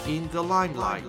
in the limelight.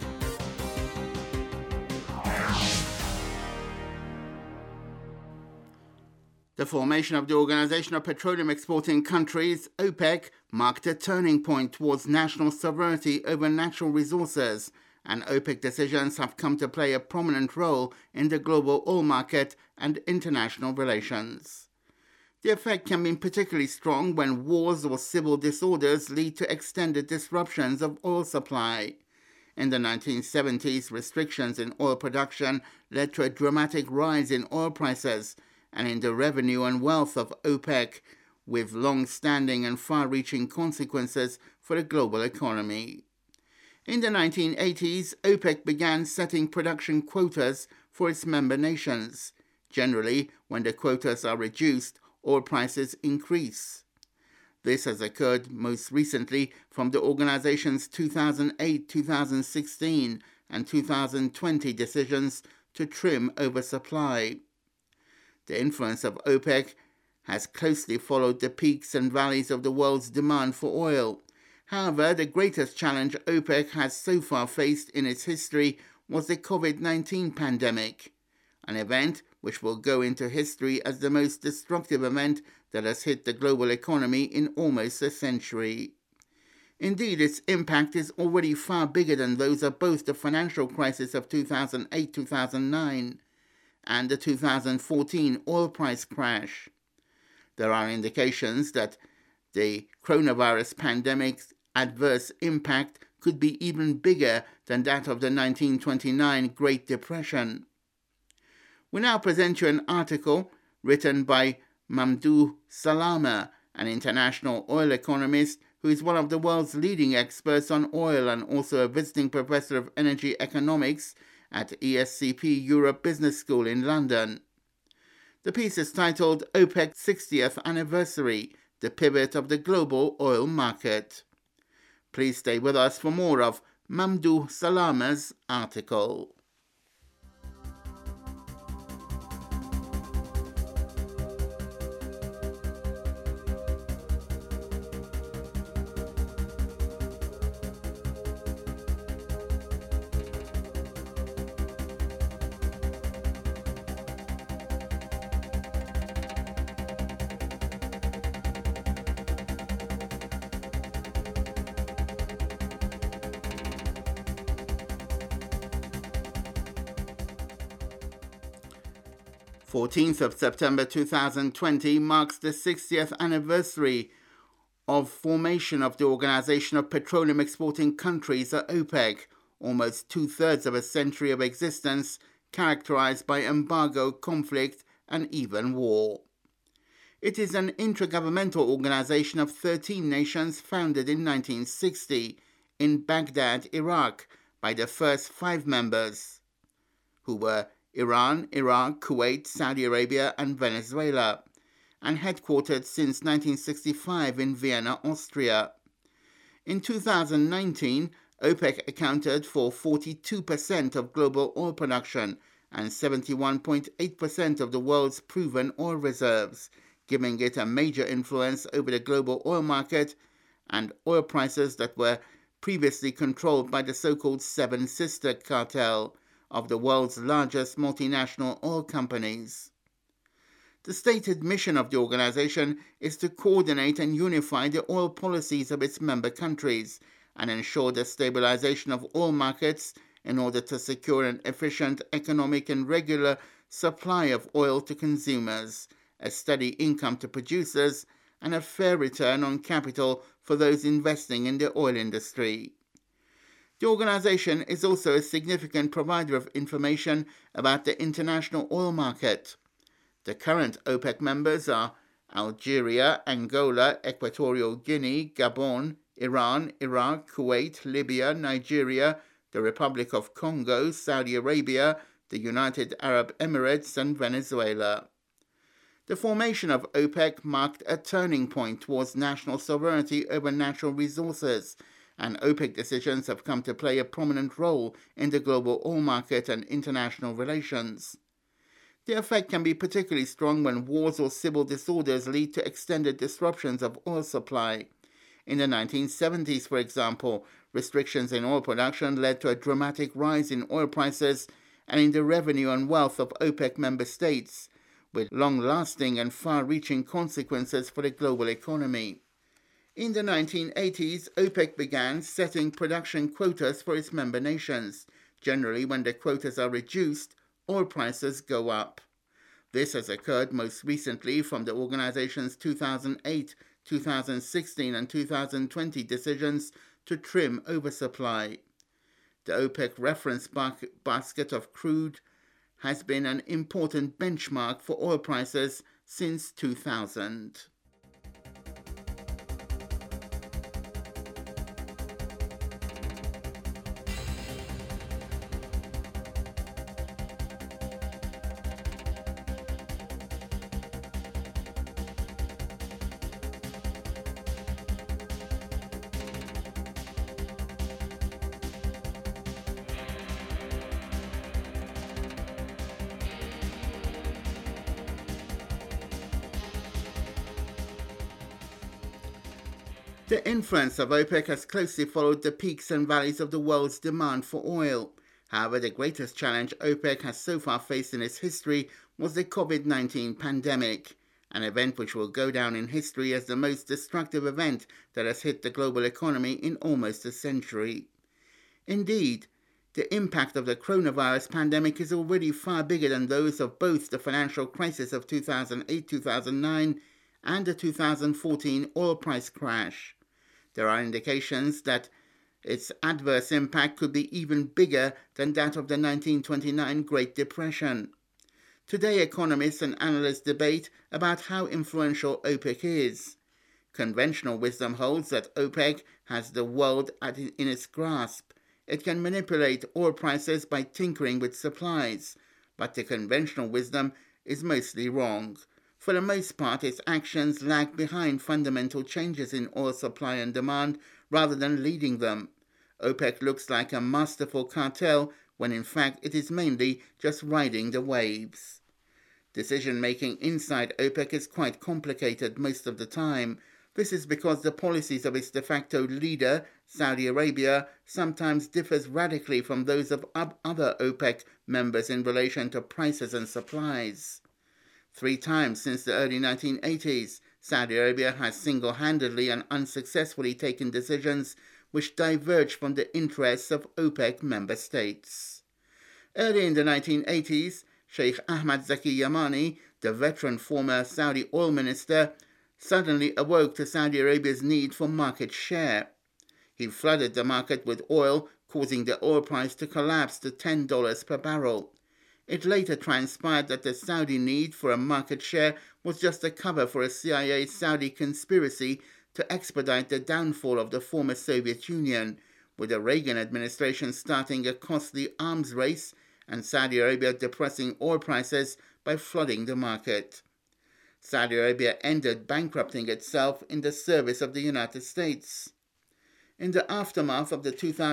The formation of the Organization of Petroleum Exporting Countries, OPEC, marked a turning point towards national sovereignty over natural resources, and OPEC decisions have come to play a prominent role in the global oil market and international relations. The effect can be particularly strong when wars or civil disorders lead to extended disruptions of oil supply. In the 1970s, restrictions in oil production led to a dramatic rise in oil prices and in the revenue and wealth of OPEC, with long-standing and far-reaching consequences for the global economy. In the 1980s, OPEC began setting production quotas for its member nations. Generally, when the quotas are reduced, oil prices increase. This has occurred most recently from the organization's 2008, 2016, and 2020 decisions to trim oversupply. The influence of OPEC has closely followed the peaks and valleys of the world's demand for oil. However, the greatest challenge OPEC has so far faced in its history was the COVID-19 pandemic, an event which will go into history as the most destructive event that has hit the global economy in almost a century. Indeed, its impact is already far bigger than those of both the financial crisis of 2008-2009 and the 2014 oil price crash. There are indications that the coronavirus pandemic's adverse impact could be even bigger than that of the 1929 Great Depression. We now present you an article written by Mamdouh Salama, an international oil economist who is one of the world's leading experts on oil and also a visiting professor of energy economics at ESCP Europe Business School in London. The piece is titled OPEC's 60th Anniversary, the Pivot of the Global Oil Market. Please stay with us for more of Mamdouh Salama's article. September 2020 marks the 60th anniversary of formation of the Organization of Petroleum Exporting Countries, or OPEC, almost two-thirds of a century of existence characterized by embargo, conflict, and even war. It is an intergovernmental organization of 13 nations founded in 1960 in Baghdad, Iraq, by the first 5 members, who were Iran, Iraq, Kuwait, Saudi Arabia, and Venezuela, and headquartered since 1965 in Vienna, Austria. In 2019, OPEC accounted for 42% of global oil production and 71.8% of the world's proven oil reserves, giving it a major influence over the global oil market and oil prices that were previously controlled by the so-called Seven Sister Cartel of the world's largest multinational oil companies. The stated mission of the organization is to coordinate and unify the oil policies of its member countries and ensure the stabilization of oil markets in order to secure an efficient, economic, and regular supply of oil to consumers, a steady income to producers, and a fair return on capital for those investing in the oil industry. The organization is also a significant provider of information about the international oil market. The current OPEC members are Algeria, Angola, Equatorial Guinea, Gabon, Iran, Iraq, Kuwait, Libya, Nigeria, the Republic of Congo, Saudi Arabia, the United Arab Emirates, and Venezuela. The formation of OPEC marked a turning point towards national sovereignty over natural resources, and OPEC decisions have come to play a prominent role in the global oil market and international relations. The effect can be particularly strong when wars or civil disorders lead to extended disruptions of oil supply. In the 1970s, for example, restrictions in oil production led to a dramatic rise in oil prices and in the revenue and wealth of OPEC member states, with long-lasting and far-reaching consequences for the global economy. In the 1980s, OPEC began setting production quotas for its member nations. Generally, when the quotas are reduced, oil prices go up. This has occurred most recently from the organization's 2008, 2016 and 2020 decisions to trim oversupply. The OPEC reference basket of crude has been an important benchmark for oil prices since 2000. The influence of OPEC has closely followed the peaks and valleys of the world's demand for oil. However, the greatest challenge OPEC has so far faced in its history was the COVID-19 pandemic, an event which will go down in history as the most destructive event that has hit the global economy in almost a century. Indeed, the impact of the coronavirus pandemic is already far bigger than those of both the financial crisis of 2008-2009 and the 2014 oil price crash. There are indications that its adverse impact could be even bigger than that of the 1929 Great Depression. Today, economists and analysts debate about how influential OPEC is. Conventional wisdom holds that OPEC has the world in its grasp. It can manipulate oil prices by tinkering with supplies, but the conventional wisdom is mostly wrong. For the most part, its actions lag behind fundamental changes in oil supply and demand rather than leading them. OPEC looks like a masterful cartel when in fact it is mainly just riding the waves. Decision-making inside OPEC is quite complicated most of the time. This is because the policies of its de facto leader, Saudi Arabia, sometimes differs radically from those of other OPEC members in relation to prices and supplies. 3 times since the early 1980s, Saudi Arabia has single-handedly and unsuccessfully taken decisions which diverge from the interests of OPEC member states. Early in the 1980s, Sheikh Ahmad Zaki Yamani, the veteran former Saudi oil minister, suddenly awoke to Saudi Arabia's need for market share. He flooded the market with oil, causing the oil price to collapse to $10 per barrel. It later transpired that the Saudi need for a market share was just a cover for a CIA-Saudi conspiracy to expedite the downfall of the former Soviet Union, with the Reagan administration starting a costly arms race and Saudi Arabia depressing oil prices by flooding the market. Saudi Arabia ended bankrupting itself in the service of the United States. In the aftermath of the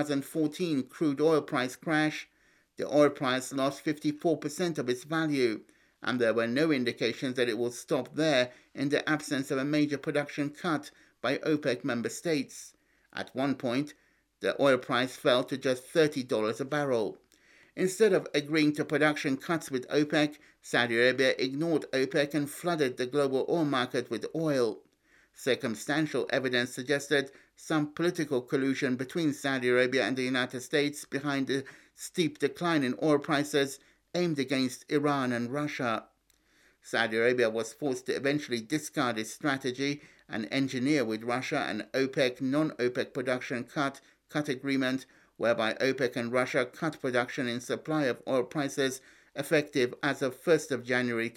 2014 crude oil price crash, the oil price lost 54% of its value, and there were no indications that it will stop there in the absence of a major production cut by OPEC member states. At one point, the oil price fell to just $30 a barrel. Instead of agreeing to production cuts with OPEC, Saudi Arabia ignored OPEC and flooded the global oil market with oil. Circumstantial evidence suggested some political collusion between Saudi Arabia and the United States behind the steep decline in oil prices aimed against Iran and Russia. Saudi Arabia was forced to eventually discard its strategy and engineer with Russia an OPEC non-OPEC production cut agreement whereby OPEC and Russia cut production in supply of oil prices effective as of 1st of January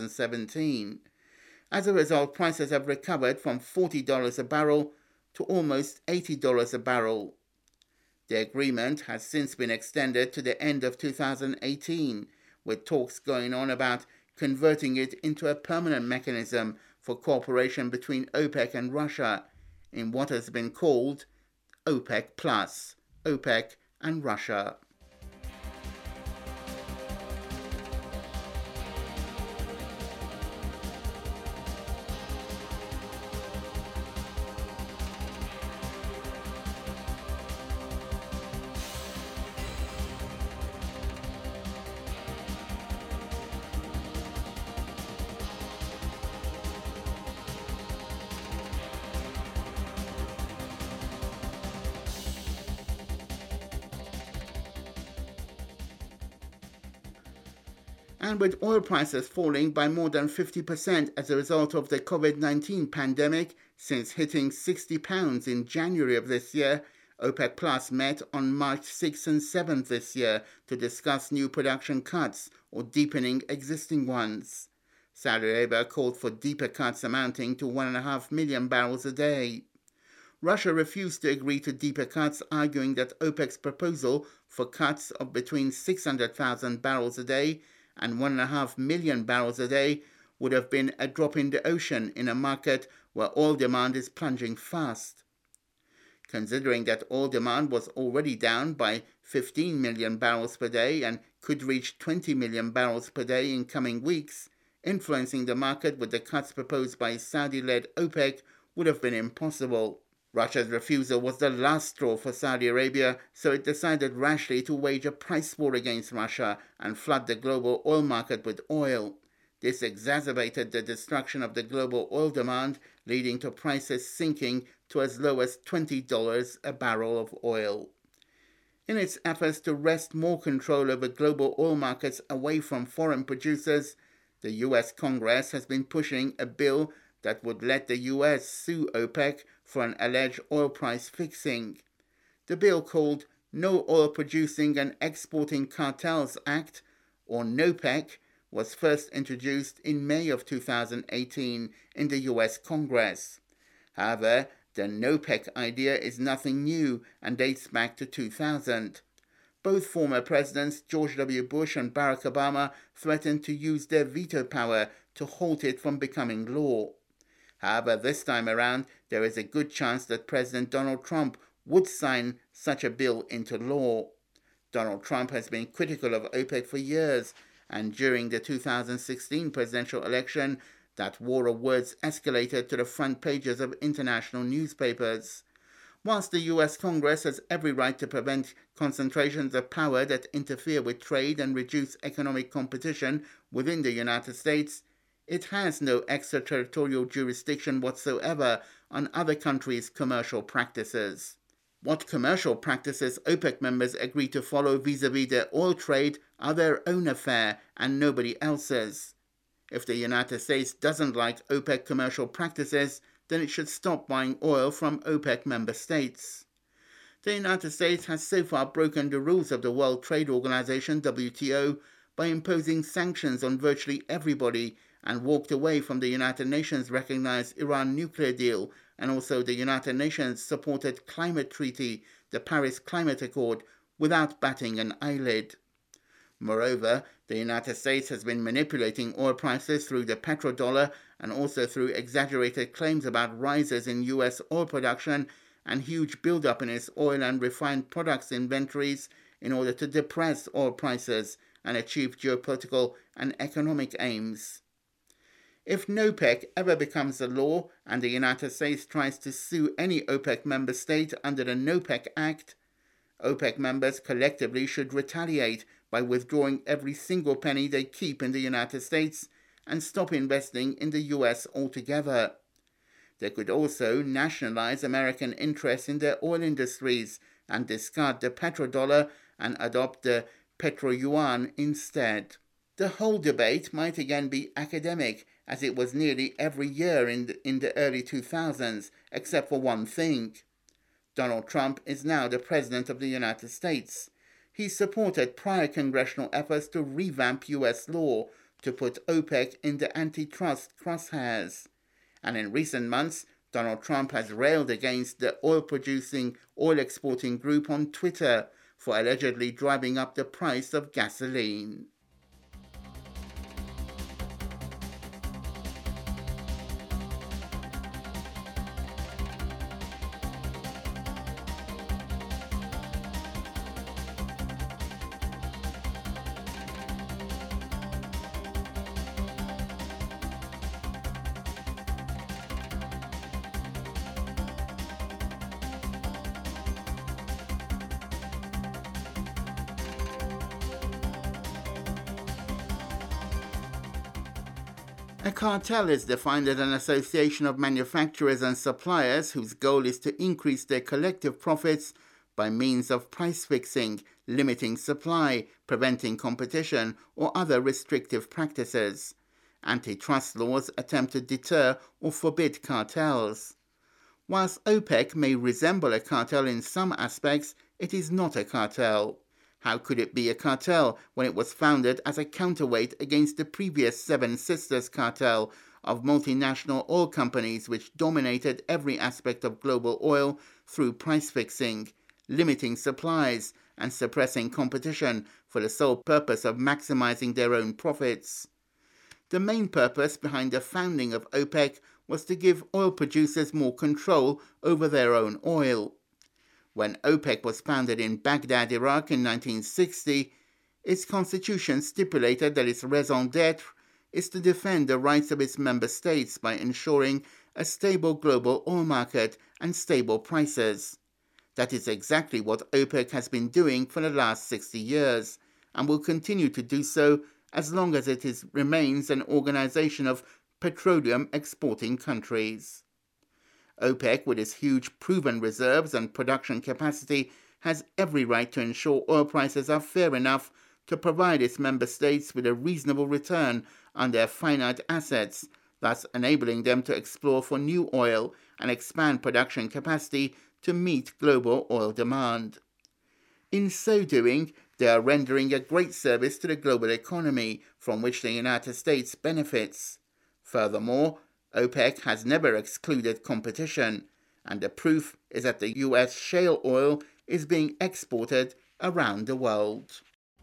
2017. As a result, prices have recovered from $40 a barrel to almost $80 a barrel. The agreement has since been extended to the end of 2018, with talks going on about converting it into a permanent mechanism for cooperation between OPEC and Russia in what has been called OPEC Plus, OPEC and Russia. And with oil prices falling by more than 50% as a result of the COVID-19 pandemic since hitting £60 in January of this year, OPEC Plus met on March 6th and 7th this year to discuss new production cuts or deepening existing ones. Saudi Arabia called for deeper cuts amounting to 1.5 million barrels a day. Russia refused to agree to deeper cuts, arguing that OPEC's proposal for cuts of between 600,000 barrels a day and 1.5 million barrels a day would have been a drop in the ocean in a market where oil demand is plunging fast. Considering that oil demand was already down by 15 million barrels per day and could reach 20 million barrels per day in coming weeks, influencing the market with the cuts proposed by Saudi-led OPEC would have been impossible. Russia's refusal was the last straw for Saudi Arabia, so it decided rashly to wage a price war against Russia and flood the global oil market with oil. This exacerbated the destruction of the global oil demand, leading to prices sinking to as low as $20 a barrel of oil. In its efforts to wrest more control over global oil markets away from foreign producers, the U.S. Congress has been pushing a bill that would let the U.S. sue OPEC for an alleged oil price fixing. The bill, called No Oil Producing and Exporting Cartels Act, or NOPEC, was first introduced in May of 2018 in the U.S. Congress. However, the NOPEC idea is nothing new and dates back to 2000. Both former presidents, George W. Bush and Barack Obama, threatened to use their veto power to halt it from becoming law. However, this time around, there is a good chance that President Donald Trump would sign such a bill into law. Donald Trump has been critical of OPEC for years, and during the 2016 presidential election, that war of words escalated to the front pages of international newspapers. Whilst the U.S. Congress has every right to prevent concentrations of power that interfere with trade and reduce economic competition within the United States, it has no extraterritorial jurisdiction whatsoever on other countries' commercial practices. What commercial practices OPEC members agree to follow vis-à-vis their oil trade are their own affair and nobody else's. If the United States doesn't like OPEC commercial practices, then it should stop buying oil from OPEC member states. The United States has so far broken the rules of the World Trade Organization, WTO, by imposing sanctions on virtually everybody and walked away from the United Nations-recognized Iran nuclear deal and also the United Nations-supported climate treaty, the Paris Climate Accord, without batting an eyelid. Moreover, the United States has been manipulating oil prices through the petrodollar and also through exaggerated claims about rises in U.S. oil production and huge buildup in its oil and refined products inventories in order to depress oil prices and achieve geopolitical and economic aims. If NOPEC ever becomes a law and the United States tries to sue any OPEC member state under the NOPEC Act, OPEC members collectively should retaliate by withdrawing every single penny they keep in the United States and stop investing in the US altogether. They could also nationalize American interests in their oil industries and discard the petrodollar and adopt the petro-yuan instead. The whole debate might again be academic, as it was nearly every year in the early 2000s, except for one thing. Donald Trump is now the President of the United States. He supported prior congressional efforts to revamp U.S. law to put OPEC in the antitrust crosshairs. And in recent months, Donald Trump has railed against the oil-producing, oil-exporting group on Twitter for allegedly driving up the price of gasoline. A cartel is defined as an association of manufacturers and suppliers whose goal is to increase their collective profits by means of price fixing, limiting supply, preventing competition, or other restrictive practices. Antitrust laws attempt to deter or forbid cartels. Whilst OPEC may resemble a cartel in some aspects, it is not a cartel. How could it be a cartel when it was founded as a counterweight against the previous Seven Sisters cartel of multinational oil companies which dominated every aspect of global oil through price fixing, limiting supplies, and suppressing competition for the sole purpose of maximizing their own profits? The main purpose behind the founding of OPEC was to give oil producers more control over their own oil. When OPEC was founded in Baghdad, Iraq in 1960, its constitution stipulated that its raison d'etre is to defend the rights of its member states by ensuring a stable global oil market and stable prices. That is exactly what OPEC has been doing for the last 60 years and will continue to do so as long as it remains an organization of petroleum exporting countries. OPEC, with its huge proven reserves and production capacity, has every right to ensure oil prices are fair enough to provide its member states with a reasonable return on their finite assets, thus enabling them to explore for new oil and expand production capacity to meet global oil demand. In so doing, they are rendering a great service to the global economy, from which the United States benefits. Furthermore, OPEC has never excluded competition, and the proof is that the US shale oil is being exported around the world.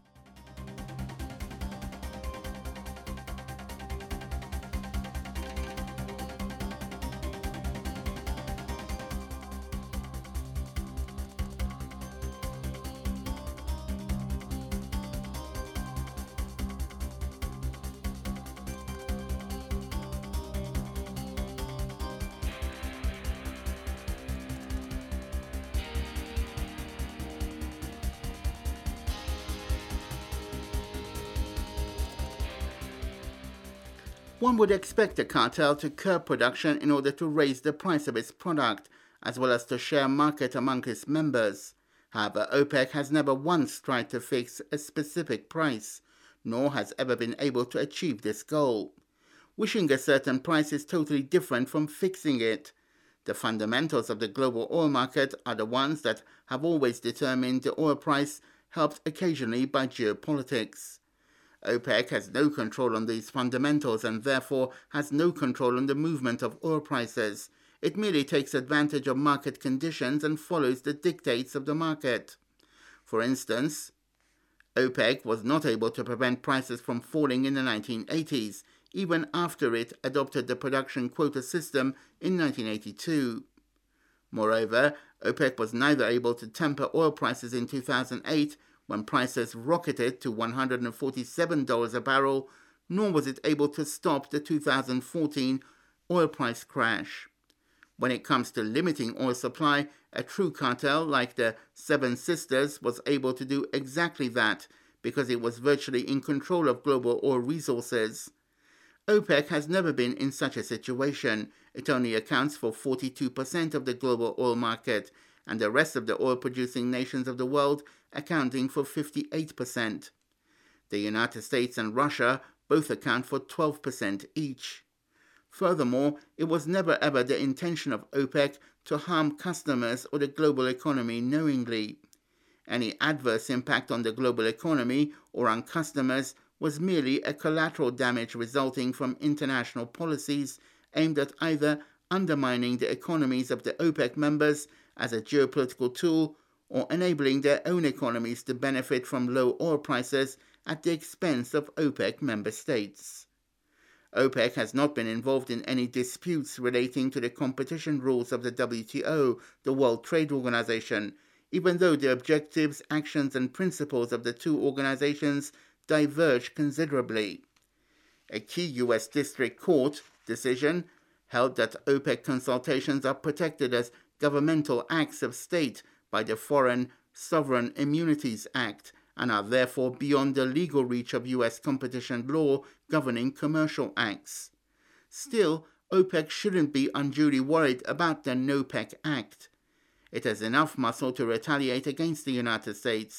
One would expect a cartel to curb production in order to raise the price of its product, as well as to share market among its members. However, OPEC has never once tried to fix a specific price, nor has ever been able to achieve this goal. Wishing a certain price is totally different from fixing it. The fundamentals of the global oil market are the ones that have always determined the oil price, helped occasionally by geopolitics. OPEC has no control on these fundamentals and therefore has no control on the movement of oil prices. It merely takes advantage of market conditions and follows the dictates of the market. For instance, OPEC was not able to prevent prices from falling in the 1980s, even after it adopted the production quota system in 1982. Moreover, OPEC was neither able to temper oil prices in 2008, when prices rocketed to $147 a barrel, nor was it able to stop the 2014 oil price crash. When it comes to limiting oil supply, a true cartel like the Seven Sisters was able to do exactly that because it was virtually in control of global oil resources. OPEC has never been in such a situation. It only accounts for 42% of the global oil market, and the rest of the oil-producing nations of the world accounting for 58%. The United States and Russia both account for 12% each. Furthermore, it was never ever the intention of OPEC to harm customers or the global economy knowingly. Any adverse impact on the global economy or on customers was merely a collateral damage resulting from international policies aimed at either undermining the economies of the OPEC members as a geopolitical tool or enabling their own economies to benefit from low oil prices at the expense of OPEC member states. OPEC has not been involved in any disputes relating to the competition rules of the WTO, the World Trade Organization, even though the objectives, actions, and principles of the two organizations diverge considerably. A key U.S. District Court decision held that OPEC consultations are protected as governmental acts of state by the Foreign Sovereign Immunities Act and are therefore beyond the legal reach of U.S. competition law governing commercial acts. Still, OPEC shouldn't be unduly worried about the NOPEC Act. It has enough muscle to retaliate against the United States.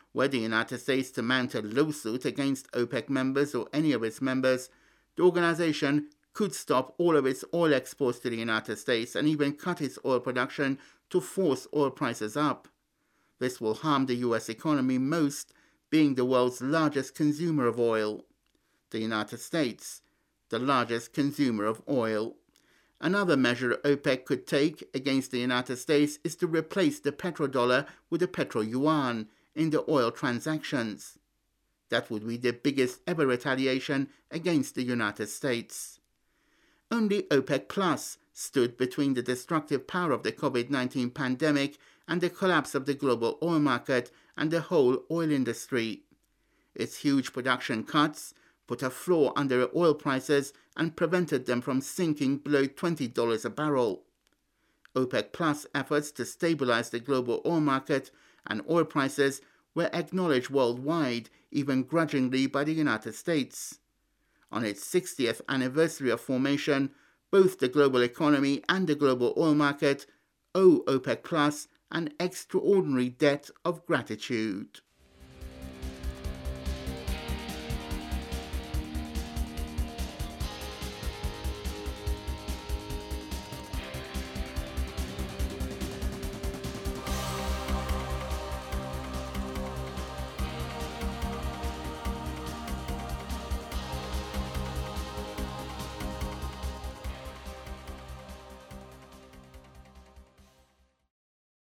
Were the United States to mount a lawsuit against OPEC members or any of its members, the organization could stop all of its oil exports to the United States and even cut its oil production to force oil prices up. This will harm the U.S. economy most, being the world's largest consumer of oil. The United States, the largest consumer of oil. Another measure OPEC could take against the United States is to replace the petrodollar with the petro-yuan in the oil transactions. That would be the biggest ever retaliation against the United States. Only OPEC Plus stood between the destructive power of the COVID-19 pandemic and the collapse of the global oil market and the whole oil industry. Its huge production cuts put a floor under oil prices and prevented them from sinking below $20 a barrel. OPEC Plus efforts to stabilize the global oil market and oil prices were acknowledged worldwide, even grudgingly by the United States. On its 60th anniversary of formation, both the global economy and the global oil market owe OPEC Plus an extraordinary debt of gratitude.